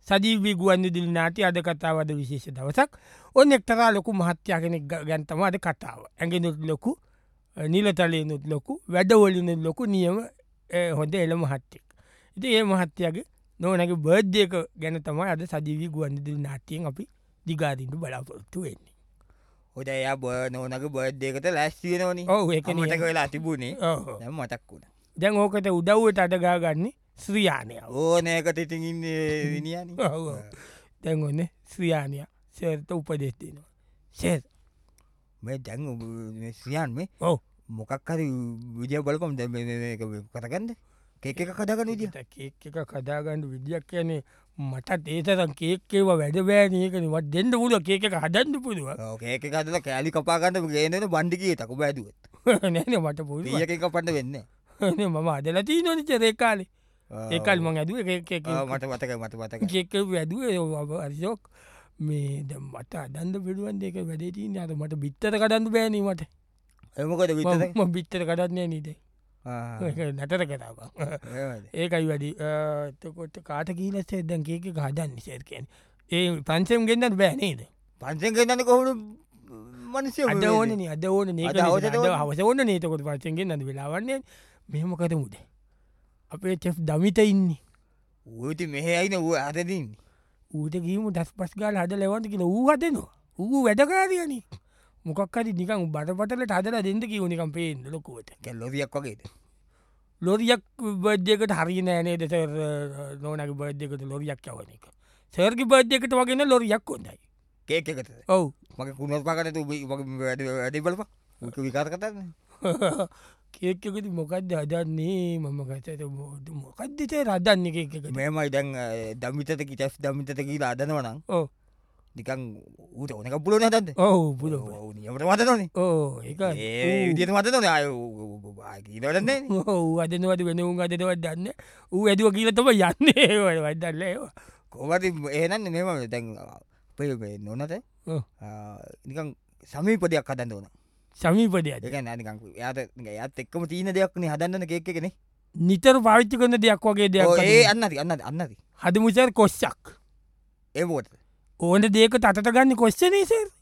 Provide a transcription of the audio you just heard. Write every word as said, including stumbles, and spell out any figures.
සජීවී ගුවන්විදුලි නාට්‍ය අද කතාව අද විශේෂ දවසක්. ඔන්න එක්තරා ලොකු මහත්තයා කෙනෙක් ගැන තමයි අද කතාව. ඇඟෙනුත් ලොකු, නිලතලයෙනුත් ලොකු, වැඩවලිනුත් ලොකු නියම හොඳ එළ මහත්තයෙක්. ඉතින් ඒ මහත්තයාගේ නෝනගේ බර්ත්ඩේ එක ගැන තමයි අද සජීවී ගුවන්විදුලි නාට්‍යයෙන් අපි දිගාරින්න බලාපොරොත්තු වෙන්නේ. හොද එයා බ නෝනගේ බර්ත්ඩේ එකට ලෑස්ති වෙනවනේ. ඔව් ඒක නේ. මතක වෙලා තිබුණේ. ඔව්. දැන් මතක් වුණා. දැන් ඕකට උදව්වට අද ගාගන්නේ ශ්‍රියානය. ඕනෑකට ඉතින් ඉන්නේ විනියානේ. ඔව් ඔව්. දැන් ඔන්නේ ශ්‍රියානියා සර්ට උපදෙස් දෙනවා. සර් මේ දැන් මේ ශ්‍රියාන් මේ ඔව් මොකක් හරි විදිය බලපම් දැන් මේ මේක කතාගන්න. කේක් එකක් හදාගන්න විදිය. කේක් එකක් හදාගන්න විදියක් කියන්නේ මටත් ඒ තරම් කේක් ඒවා වැඩ බෑනේ. ඒකනේ මට දෙන්න පුළුවන් කේක් එක හදන්න පුළුවන්. ඔව් කේක් එක හදලා කෑලි කපා ගන්න ගේන බණ්ඩි කීයටක ඔබ ඇදුවත්. නෑ නේ මට පුළුවන්. කීයක කපන්න වෙන්නේ නැහැ. නේ මම හදලා තියෙනවනේ චර ඒ කාලේ. ඒ කාලේ මං ඇදුවේ කේක් කේක්. ආ මට මතකයි මට මතකයි. කේක් එක ඇදුවේ අරිසොක් මේ දැන් මට හදන්න පුළුවන් දෙක වැඩේ තියෙන්නේ. අර මට බිත්තර කඩන්න බෑනේ මට. ඒ මොකද විතර මම බිත්තර කඩන්නේ නෑ නේද? ආ ඒක නතර කරා බං. ඒකයි වැඩි. එතකොට කාට කියලා සර් දැන් කේක් එක හදන්නේ සර් කියන්නේ. ඒ පන්සෙන් ගෙන්නන්න බෑ නේද? පන්සෙන් ගෙන්නන්නේ කොහොමද මිනිස්සු අද ඕනේ නේ අද ඕනේ නේ. ඒක අද හවස ඕනේ නේ. එතකොට පන්සෙන් ගෙන්නන්න වෙලාවක් නෑ. මෙහෙම කරමුද? අපේ චෙෆ් දමිත ඉන්නේ. ඌ ඉතින් මෙහෙ ඇයිනේ ඌ හදදින්නේ. ඌට ගිහින් දස් පස් ගාලා හදලා එවන්න කියලා ඌ හදනවා. ඌ වැඩකාරියනේ. මොකක් හරි නිකන් බරපතලට හදලා දෙන්න කිව්ව නිකන් පේන්න ලොකුවට. කැ ලොරියක් වගේද? ලොරියක් බර්ත්ඩේ එකට හරිය නෑ නේද සර්? නෝනාගේ බර්ත්ඩේ එකට ලොරියක් යවන එක. සර්ගේ බර්ත්ඩේ එකට වගේ නේ ලොරියක් හොඳයි. කේක් එකටද? ඔව්. මගේ කුණස් පාකට තු මගේ වැඩ වැඩ බලපන්. ඌක විකාර කරන්නේ. කේක් එකද මොකක්ද හදන්නේ? මම කතට මොකක්ද තේ හදන්නේ කේක් එකට? මේමයි දැන් දමිතට කිචස් දමිතට කියලා හදනවා නම් ඔව්. නිකන් ඌට ඕන එකක් පුළුවන් හදන්න. ඔව් පුළුවන්. ඔව් නියමට හදනෝනේ. ඕ ඒකයි. ඒ විදිහට හදනෝනේ. ආය ආය කියනවද නැහැ. ඔව් අදනවද වෙන උන් අදනවද දන්නේ. ඌ ඇදුවා කියලා තමයි යන්නේ. ඒව වඩල්ලා ඒව. කොහොමද එහෙනම් මේම දැන් අපේ මේ නෝනට ඔව්. නිකන් සමීපදයක් හදන්න ඕන. සමීපදයක්. ඒ කියන්නේ නිකන් එයාට නිකන් එයාත් එක්කම තියෙන දෙයක් නේ හදන්න කේක් එකනේ. නිතර පාවිච්චි කරන දෙයක් වගේ දෙයක්. ඔව් ඒ අන්න හරි අන්න හරි අන්න හරි. හදමු සර් කොස්සක්. ඒ මොකටද? ඕන දෙයක තටට ගන්න කොස්සනේ සර්.